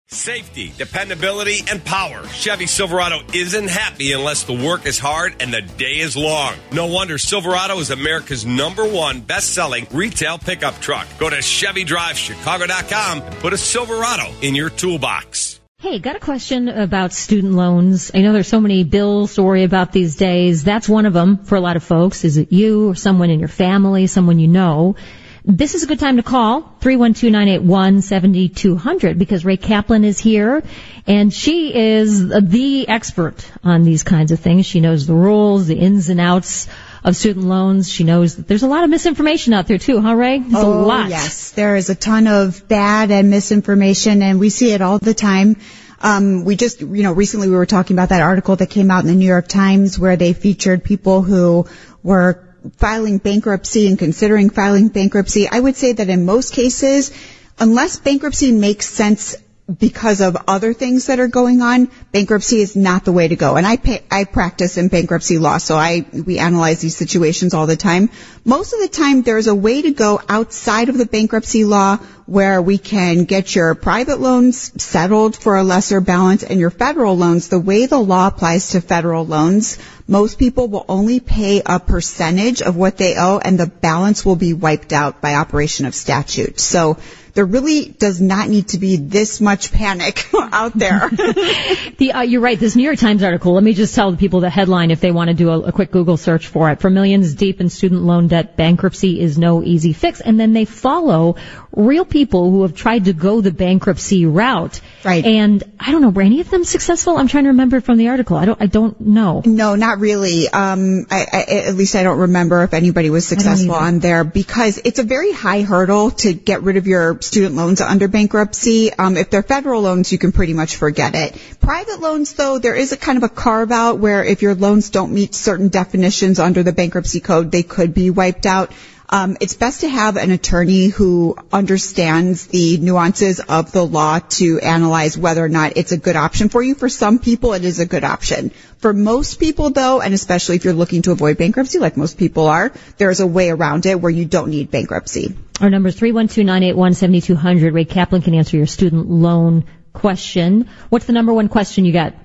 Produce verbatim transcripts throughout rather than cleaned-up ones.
Safety, dependability, and power. Chevy Silverado isn't happy unless the work is hard and the day is long. No wonder Silverado is America's number one best-selling retail pickup truck. Go to Chevy Drive Chicago dot com and put a Silverado in your toolbox. Hey, got a question about student loans. I know there's so many bills to worry about these days. That's one of them for a lot of folks. Is it you or someone in your family, someone you know? This is a good time to call, three one two, nine eight one, seven two zero zero, because Ray Kaplan is here, and she is the expert on these kinds of things. She knows the rules, the ins and outs of student loans. She knows that there's a lot of misinformation out there, too, huh, Ray? There's oh, a lot. Yes. There is a ton of bad and misinformation, and we see it all the time. Um, we just, you know, recently we were talking about that article that came out in the New York Times where they featured people who were filing bankruptcy and considering filing bankruptcy. I would say that in most cases, unless bankruptcy makes sense because of other things that are going on, bankruptcy is not the way to go. And I pay, I practice in bankruptcy law, so I we analyze these situations all the time. Most of the time, there's a way to go outside of the bankruptcy law where we can get your private loans settled for a lesser balance and your federal loans. The way the law applies to federal loans, most people will only pay a percentage of what they owe, and the balance will be wiped out by operation of statute. So there really does not need to be this much panic out there. the, uh, you're right. This New York Times article, let me just tell the people the headline if they want to do a, a quick Google search for it. For millions deep in student loan debt, bankruptcy is no easy fix. And then they follow real people who have tried to go the bankruptcy route. Right. And I don't know, were any of them successful? I'm trying to remember from the article. I don't, I don't know. No, not really. Um, I, I, at least I don't remember if anybody was successful on there, because it's a very high hurdle to get rid of your student loans under bankruptcy. Um, if they're federal loans, you can pretty much forget it. Private loans, though, there is a kind of a carve out where if your loans don't meet certain definitions under the bankruptcy code, they could be wiped out. Um, it's best to have an attorney who understands the nuances of the law to analyze whether or not it's a good option for you. For some people, it is a good option. For most people, though, and especially if you're looking to avoid bankruptcy, like most people are, there's a way around it where you don't need bankruptcy. Our number is three one two, nine eight one, seven two zero zero. Ray Kaplan can answer your student loan question. What's the number one question you got?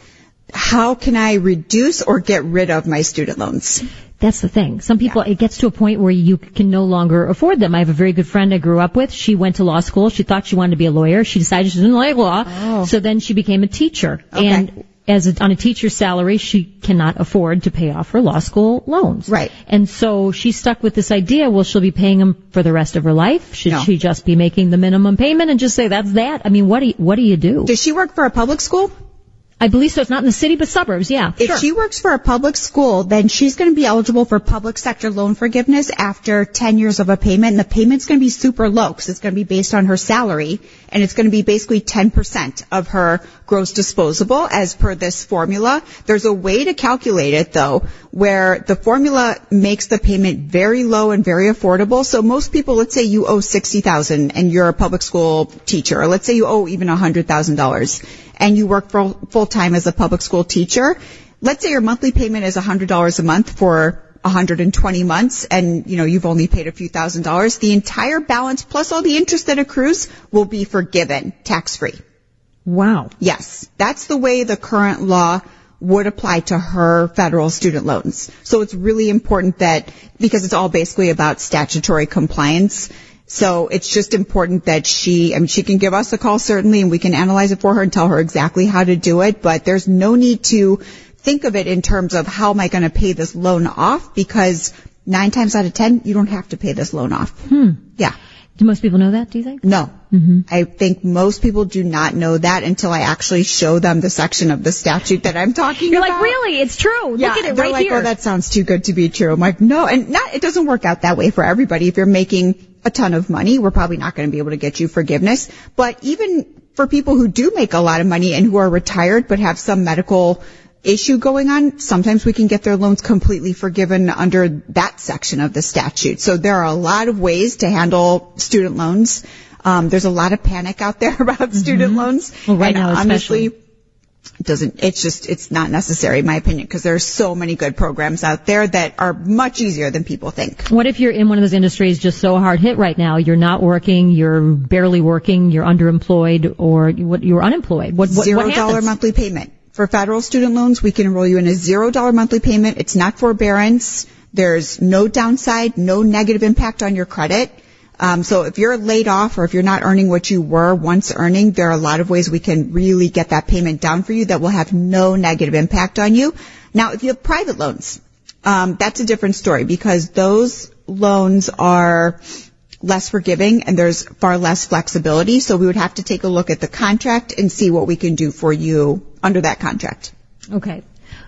How can I reduce or get rid of my student loans? That's the thing. Some people, Yeah. it gets to a point where you can no longer afford them. I have a very good friend I grew up with. She went to law school. She thought she wanted to be a lawyer. She decided she didn't like law. Oh. So then she became a teacher. Okay. And as a, on a teacher's salary, she cannot afford to pay off her law school loans. Right. And so she's stuck with this idea, well, she'll be paying them for the rest of her life. Should No. she just be making the minimum payment and just say that's that? I mean, what do you, what do you do? Does she work for a public school? I believe so. It's not in the city, but suburbs, yeah. If sure. she works for a public school, then she's going to be eligible for public sector loan forgiveness after ten years of a payment. And the payment's going to be super low because it's going to be based on her salary. And it's going to be basically ten percent of her gross disposable as per this formula. There's a way to calculate it, though, where the formula makes the payment very low and very affordable. So most people, let's say you owe sixty thousand dollars and you're a public school teacher, or let's say you owe even one hundred thousand dollars. And you work full, full-time as a public school teacher, let's say your monthly payment is one hundred dollars a month for one hundred twenty months, and, you know, you've only paid a few thousand dollars. The entire balance, plus all the interest that accrues, will be forgiven, tax-free. Wow. Yes. That's the way the current law would apply to her federal student loans. So it's really important that, because it's all basically about statutory compliance, so it's just important that she, I mean, she can give us a call certainly, and we can analyze it for her and tell her exactly how to do it, but there's no need to think of it in terms of how am I going to pay this loan off, because nine times out of ten, you don't have to pay this loan off. Hmm. Yeah. Do most people know that, do you think? No. Mm-hmm. I think most people do not know that until I actually show them the section of the statute that I'm talking You're about. like, really? It's true. Yeah, Look at it they're right like, here. oh, that sounds too good to be true. I'm like, no, and not, it doesn't work out that way for everybody. If you're making a ton of money, we're probably not going to be able to get you forgiveness. But even for people who do make a lot of money and who are retired but have some medical issue going on, sometimes we can get their loans completely forgiven under that section of the statute. So there are a lot of ways to handle student loans. Um, there's a lot of panic out there about student Mm-hmm. loans. Well, right and now, honestly, especially. doesn't, it's just, it's not necessary, in my opinion, because there's so many good programs out there that are much easier than people think. What if you're in one of those industries just so hard hit right now? You're not working, you're barely working, you're underemployed, or you're unemployed. What, what, Zero what dollar monthly payment. For federal student loans, we can enroll you in a zero dollar monthly payment. It's not forbearance. There's no downside, no negative impact on your credit. Um, so if you're laid off or if you're not earning what you were once earning, there are a lot of ways we can really get that payment down for you that will have no negative impact on you. Now, if you have private loans, um, that's a different story because those loans are less forgiving and there's far less flexibility. So we would have to take a look at the contract and see what we can do for you under that contract. Okay.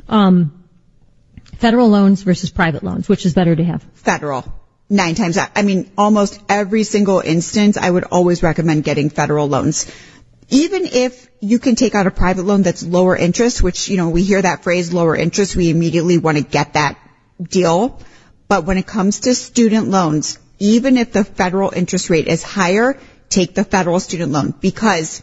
Um, federal loans versus private loans, which is better to have? Federal. Nine times out. I mean, almost every single instance, I would always recommend getting federal loans. Even if you can take out a private loan that's lower interest, which, you know, we hear that phrase, lower interest, we immediately want to get that deal. But when it comes to student loans, even if the federal interest rate is higher, take the federal student loan because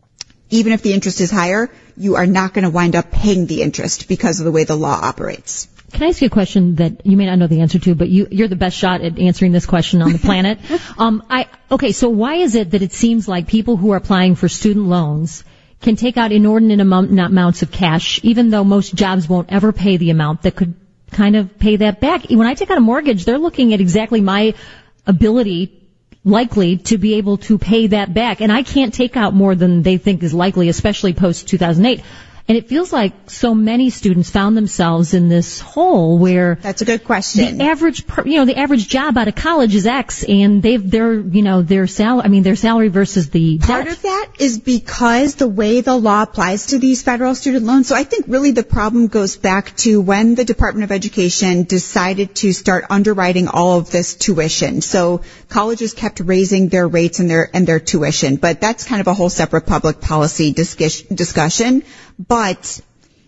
even if the interest is higher, you are not going to wind up paying the interest because of the way the law operates. Can I ask you a question that you may not know the answer to, but you, you're the best shot at answering this question on the planet? um, I, okay, so why is it that it seems like people who are applying for student loans can take out inordinate amount, amounts of cash, even though most jobs won't ever pay the amount that could kind of pay that back? When I take out a mortgage, they're looking at exactly my ability, likely, to be able to pay that back. And I can't take out more than they think is likely, especially post two thousand eight. And it feels like so many students found themselves in this hole where that's a good question. The average, per, you know, the average job out of college is X, and they've their, you know, their salary. I mean, their salary versus the part debt. of that is because the way the law applies to these federal student loans. So I think really the problem goes back to when the Department of Education decided to start underwriting all of this tuition. So colleges kept raising their rates and their and their tuition, but that's kind of a whole separate public policy discuss, discussion. But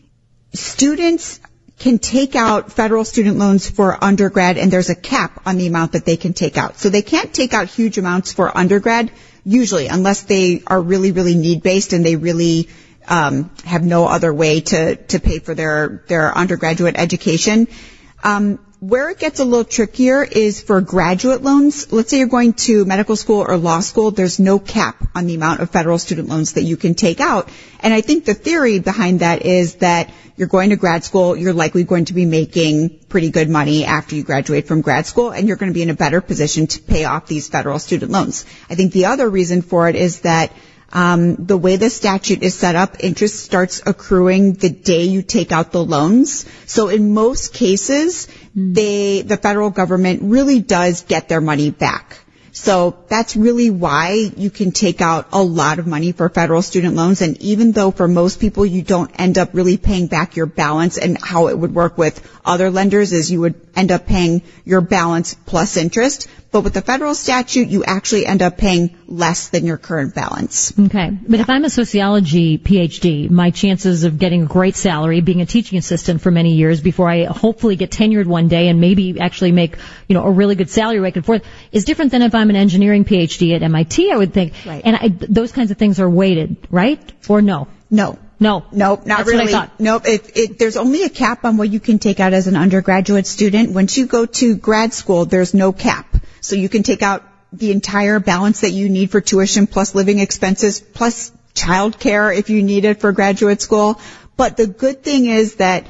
students can take out federal student loans for undergrad, and there's a cap on the amount that they can take out. So they can't take out huge amounts for undergrad, usually, unless they are really, really need-based and they really um, have no other way to, to pay for their, their undergraduate education. Um, where it gets a little trickier is for graduate loans. Let's say you're going to medical school or law school. There's no cap on the amount of federal student loans that you can take out. And I think the theory behind that is that you're going to grad school, you're likely going to be making pretty good money after you graduate from grad school, and you're going to be in a better position to pay off these federal student loans. I think the other reason for it is that Um, the way the statute is set up, interest starts accruing the day you take out the loans. So in most cases, they, the federal government really does get their money back. So that's really why you can take out a lot of money for federal student loans. And even though for most people you don't end up really paying back your balance, and how it would work with other lenders is you would end up paying your balance plus interest. But with the federal statute, you actually end up paying less than your current balance. Okay. But yeah. If I'm a sociology P H D, my chances of getting a great salary, being a teaching assistant for many years before I hopefully get tenured one day and maybe actually make, you know, a really good salary back and forth is different than if I'm an engineering P H D at M I T, I would think. Right. And I, those kinds of things are weighted, right? Or no? No. No. Nope, not That's really. What I thought. Nope. It, it, there's only a cap on what you can take out as an undergraduate student. Once you go to grad school, there's no cap. So you can take out the entire balance that you need for tuition plus living expenses plus childcare if you need it for graduate school. But the good thing is that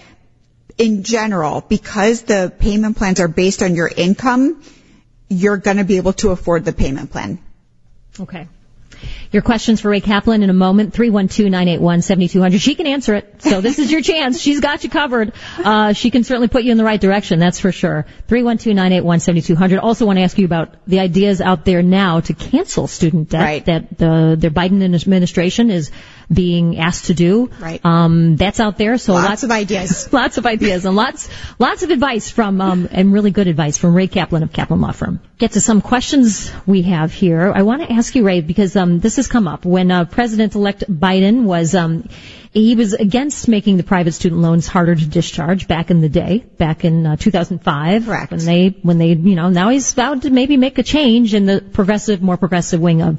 in general, because the payment plans are based on your income, you're going to be able to afford the payment plan. Okay. Your questions for Ray Kaplan in a moment, three one two, nine eight one, seven two zero zero. She can answer it, so this is your chance. She's got you covered. Uh, she can certainly put you in the right direction, that's for sure. three one two, nine eight one, seven two zero zero. Also want to ask you about the ideas out there now to cancel student debt right. that the, the Biden administration is being asked to do. Right. Um, that's out there, so lots, lots of ideas. lots of ideas and lots, lots of advice from, um, and really good advice from Ray Kaplan of Kaplan Law Firm. Get to some questions we have here. I want to ask you, Ray, because, um, this has come up. When, uh, President-elect Biden was, um, he was against making the private student loans harder to discharge back in the day, back in uh, two thousand five. Correct. When they, when they, you know, now he's vowed to maybe make a change in the progressive, more progressive wing of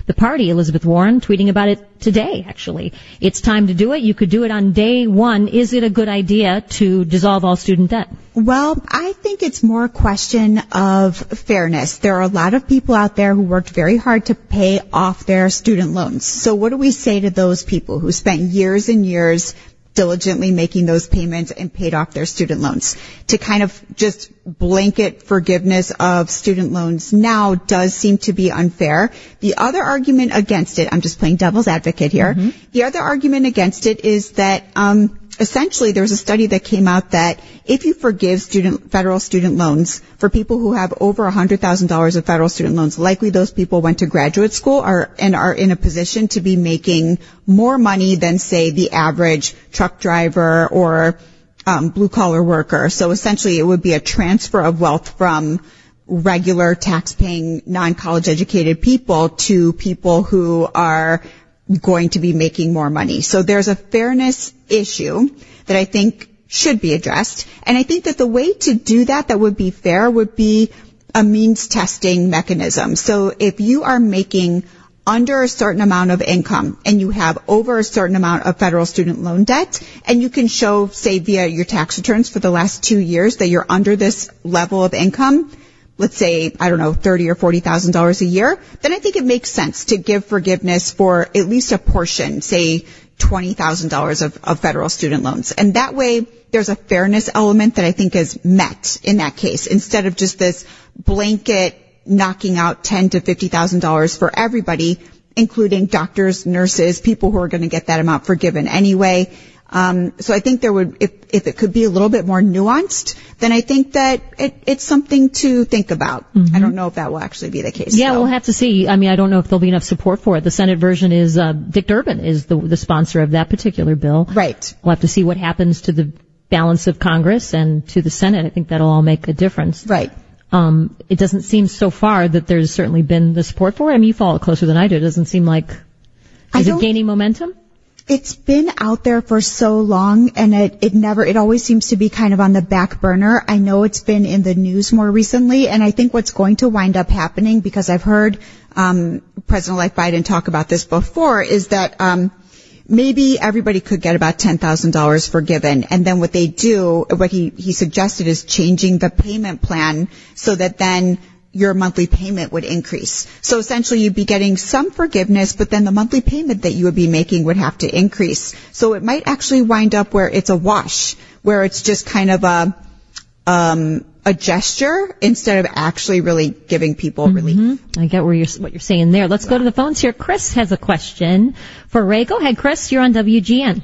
the party. Elizabeth Warren tweeting about it today, actually. It's time to do it. You could do it on day one. Is it a good idea to dissolve all student debt? Well, I think it's more a question of fairness. There are a lot of people out there who worked very hard to pay off their student loans. So what do we say to those people who spent years and years diligently making those payments and paid off their student loans? To kind of just blanket forgiveness of student loans now does seem to be unfair. The other argument against it, I'm just playing devil's advocate here. Mm-hmm. The other argument against it is that um essentially there was a study that came out that if you forgive student federal student loans for people who have over one hundred thousand dollars of federal student loans, likely those people went to graduate school are, and are in a position to be making more money than, say, the average truck driver or um, blue-collar worker. So essentially it would be a transfer of wealth from regular tax-paying, non-college educated people to people who are going to be making more money. So there's a fairness issue that I think should be addressed. And I think that the way to do that that would be fair would be a means testing mechanism. So if you are making under a certain amount of income and you have over a certain amount of federal student loan debt, and you can show, say, via your tax returns for the last two years that you're under this level of income, let's say, I don't know, thirty or forty thousand dollars a year, then I think it makes sense to give forgiveness for at least a portion, say twenty thousand dollars of, of federal student loans. And that way there's a fairness element that I think is met in that case, instead of just this blanket knocking out ten to fifty thousand dollars for everybody, including doctors, nurses, people who are going to get that amount forgiven anyway. Um, so I think there would, if, if it could be a little bit more nuanced, then I think that it, it's something to think about. Mm-hmm. I don't know if that will actually be the case. Yeah, though. We'll have to see. I mean, I don't know if there'll be enough support for it. The Senate version is, uh, Dick Durbin is the, the sponsor of that particular bill. Right. We'll have to see what happens to the balance of Congress and to the Senate. I think that'll all make a difference. Right. Um, it doesn't seem so far that there's certainly been the support for it. I mean, you follow it closer than I do. It doesn't seem like, is it gaining momentum? It's been out there for so long, and it, it never, it always seems to be kind of on the back burner. I know it's been in the news more recently, and I think what's going to wind up happening, because I've heard um, President-elect Biden talk about this before, is that um, maybe everybody could get about ten thousand dollars forgiven, and then what they do, what he, he suggested is changing the payment plan so that then your monthly payment would increase. So essentially you'd be getting some forgiveness, but then the monthly payment that you would be making would have to increase. So it might actually wind up where it's a wash, where it's just kind of a, um, a gesture instead of actually really giving people mm-hmm. relief. I get where you're, what you're saying there. Let's yeah. go to the phones here. Chris has a question for Ray. Go ahead, Chris. You're on W G N.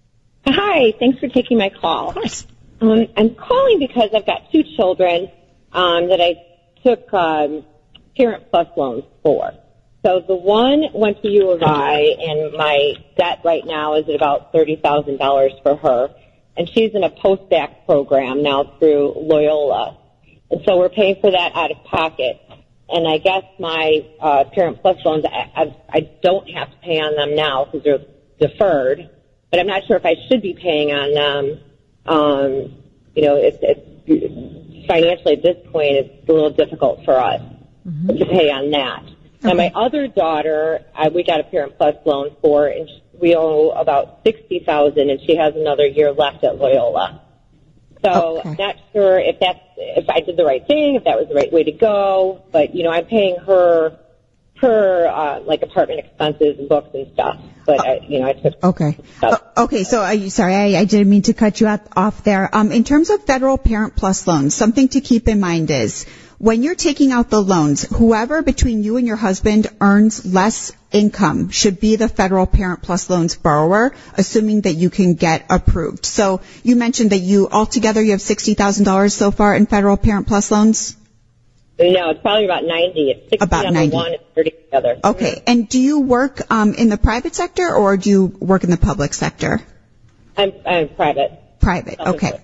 Hi. Thanks for taking my call. Of course. Um, I'm calling because I've got two children um, that I took um, Parent Plus loans for. So the one went to U of I, and my debt right now is at about thirty thousand dollars for her. And she's in a post-bac program now through Loyola. And so we're paying for that out of pocket. And I guess my uh, Parent Plus loans, I, I, I don't have to pay on them now because they're deferred. But I'm not sure if I should be paying on them. Um, you know, it's, it's financially at this point, it's a little difficult for us mm-hmm. to pay on that. Okay. Now, my other daughter, I, we got a Parent Plus loan for, and we owe about sixty thousand dollars, and she has another year left at Loyola. So okay. I'm not sure if that's, if I did the right thing, if that was the right way to go. But, you know, I'm paying her, her, uh, like apartment expenses and books and stuff. But, uh, I, you know, I took. Okay. Uh, okay. So, are you, sorry, I, I didn't mean to cut you out, off there. Um, in terms of federal Parent Plus loans, something to keep in mind is when you're taking out the loans, whoever between you and your husband earns less income should be the federal Parent Plus loans borrower, assuming that you can get approved. So you mentioned that you altogether you have sixty thousand dollars so far in federal Parent Plus loans? No, it's probably about ninety. It's sixty about on ninety. The one and thirty on the other. Okay. And do you work um, in the private sector or do you work in the public sector? I'm, I'm private. Private. Okay.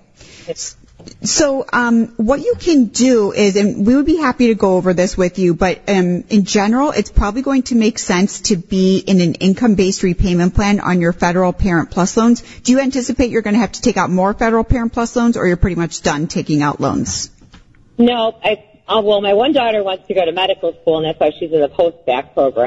So um, what you can do is, and we would be happy to go over this with you, but um, in general, it's probably going to make sense to be in an income-based repayment plan on your federal Parent Plus loans. Do you anticipate you're going to have to take out more federal Parent Plus loans, or you're pretty much done taking out loans? No, I, uh, well, my one daughter wants to go to medical school, and that's why she's in the post-bac program.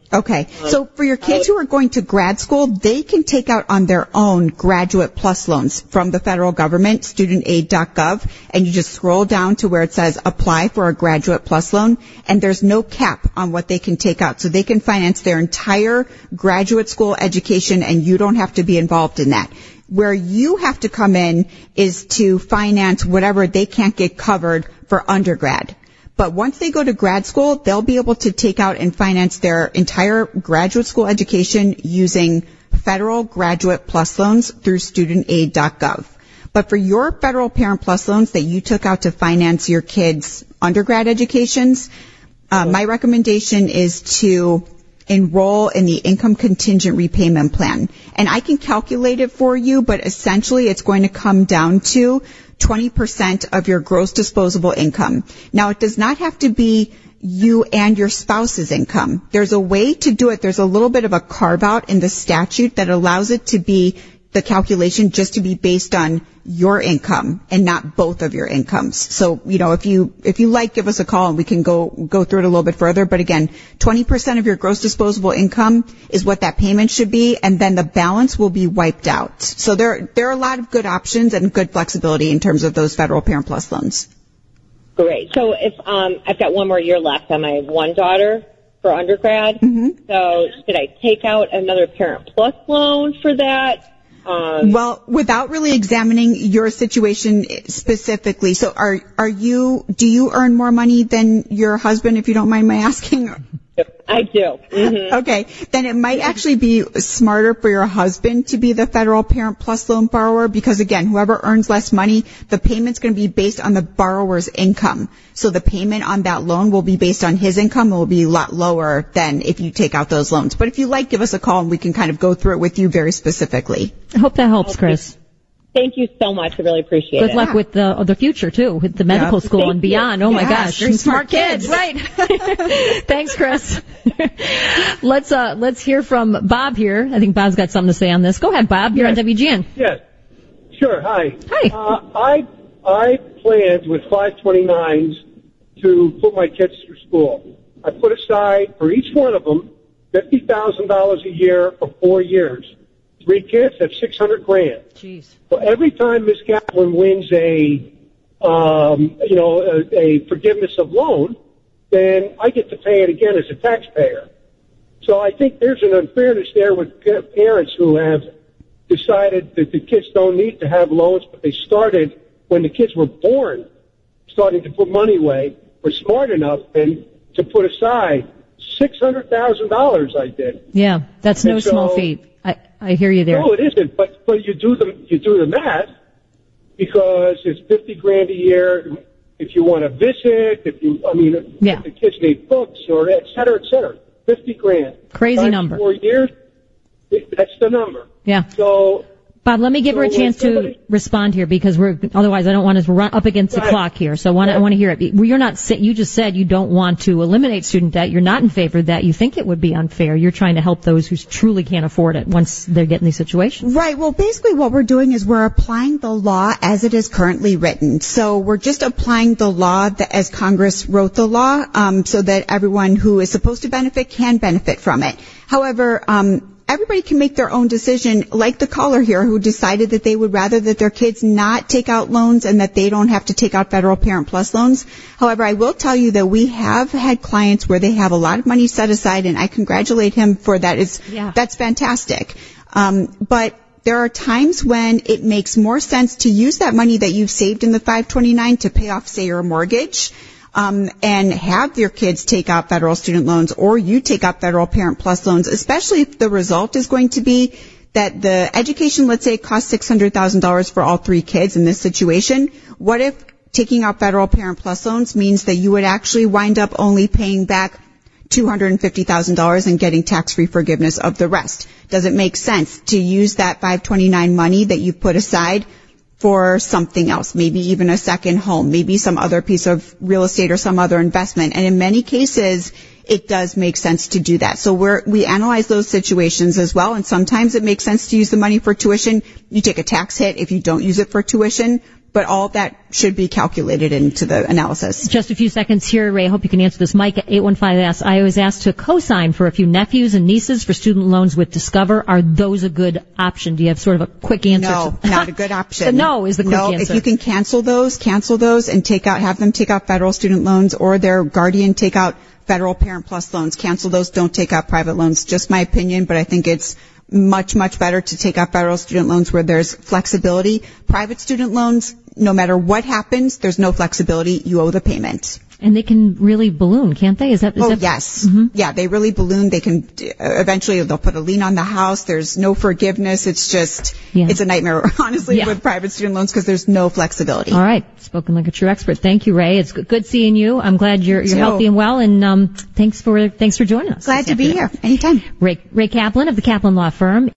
Okay. So for your kids who are going to grad school, they can take out on their own Graduate Plus loans from the federal government, student aid dot gov, and you just scroll down to where it says apply for a Graduate Plus loan, and there's no cap on what they can take out. So they can finance their entire graduate school education, and you don't have to be involved in that. Where you have to come in is to finance whatever they can't get covered for undergrad. But once they go to grad school, they'll be able to take out and finance their entire graduate school education using federal Graduate Plus loans through student aid dot gov. But for your federal Parent Plus loans that you took out to finance your kids' undergrad educations, uh, my recommendation is to enroll in the income contingent repayment plan. And I can calculate it for you, but essentially it's going to come down to twenty percent of your gross disposable income. Now, it does not have to be you and your spouse's income. There's a way to do it. There's a little bit of a carve out in the statute that allows it to be the calculation just to be based on your income and not both of your incomes. So, you know, if you, if you like, give us a call and we can go, go through it a little bit further. But again, twenty percent of your gross disposable income is what that payment should be, and then the balance will be wiped out. So there, there are a lot of good options and good flexibility in terms of those federal Parent Plus loans. Great. So if, um, I've got one more year left on my one daughter for undergrad. Mm-hmm. So should I take out another Parent Plus loan for that? Um, well, without really examining your situation specifically, so are are you, do you earn more money than your husband, if you don't mind my asking? I do. Mm-hmm. Okay. Then it might actually be smarter for your husband to be the federal Parent Plus loan borrower, because again, whoever earns less money, the payment's going to be based on the borrower's income. So the payment on that loan will be based on his income and will be a lot lower than if you take out those loans. But if you like, give us a call and we can kind of go through it with you very specifically. I hope that helps, Chris. Thank you so much. I really appreciate Good it. Good luck with the the future, too, with the medical yeah. school Thank and beyond. You. Oh, my yeah, gosh. Smart, smart kids. kids. Right. Thanks, Chris. let's uh let's hear from Bob here. I think Bob's got something to say on this. Go ahead, Bob. You're yes. on W G N. Yes. Sure. Hi. Hi. Uh, I I planned with five twenty-nines to put my kids through school. I put aside for each one of them fifty thousand dollars a year for four years. Three kids, that's six hundred grand. Jeez. So every time Miss Kaplan wins a, um, you know, a, a forgiveness of loan, then I get to pay it again as a taxpayer. So I think there's an unfairness there with parents who have decided that the kids don't need to have loans, but they started when the kids were born, starting to put money away, were smart enough and to put aside six hundred thousand dollars. I did. Yeah, that's no and so, small feat. I, I hear you there. No, it isn't. But but you do the you do the math, because it's fifty grand a year if you want to visit. If you, I mean, yeah. if the kids need books or et cetera, et cetera. Fifty grand. Crazy Times number. Four years. That's the number. Yeah. So. Bob, let me give so her a chance somebody, to respond here, because we're otherwise I don't want us to run up against the right. clock here. So I want, right. I want to hear it. Well, you're not. You just said you don't want to eliminate student debt. You're not in favor of that. You think it would be unfair. You're trying to help those who truly can't afford it once they get in these situations. Right. Well, basically what we're doing is we're applying the law as it is currently written. So we're just applying the law that, as Congress wrote the law, um, so that everyone who is supposed to benefit can benefit from it. However, um, everybody can make their own decision, like the caller here who decided that they would rather that their kids not take out loans and that they don't have to take out federal Parent Plus loans. However, I will tell you that we have had clients where they have a lot of money set aside, and I congratulate him for that. It's, yeah. That's fantastic. Um, but there are times when it makes more sense to use that money that you've saved in the five twenty-nine to pay off, say, your mortgage. Um, and have your kids take out federal student loans, or you take out federal Parent Plus loans, especially if the result is going to be that the education, let's say, costs six hundred thousand dollars for all three kids in this situation. What if taking out federal Parent Plus loans means that you would actually wind up only paying back two hundred fifty thousand dollars and getting tax-free forgiveness of the rest? Does it make sense to use that five twenty-nine money that you've put aside for something else, maybe even a second home, maybe some other piece of real estate or some other investment? And in many cases, it does make sense to do that. So we're, we analyze those situations as well, and sometimes it makes sense to use the money for tuition. You take a tax hit if you don't use it for tuition, but all of that should be calculated into the analysis. Just a few seconds here, Ray. I hope you can answer this. Mike at eight one five asks, I was asked to co-sign for a few nephews and nieces for student loans with Discover. Are those a good option? Do you have sort of a quick answer? No, to not a good option. So no is the quick no, answer. If you can cancel those, cancel those and take out, have them take out federal student loans or their guardian take out federal Parent Plus loans. Cancel those. Don't take out private loans. Just my opinion, but I think it's much, much better to take out federal student loans where there's flexibility. Private student loans, no matter what happens, there's no flexibility. You owe the payment. And they can really balloon, can't they? Is that? Is oh, that... yes. Mm-hmm. Yeah, they really balloon. They can, uh, eventually they'll put a lien on the house. There's no forgiveness. It's just, yeah. it's a nightmare, honestly, yeah. with private student loans because there's no flexibility. All right. Spoken like a true expert. Thank you, Ray. It's good seeing you. I'm glad you're, you're healthy and well, and um, thanks for thanks for joining us. Glad to be here. Anytime. Ray, Ray Kaplan of the Kaplan Law Firm.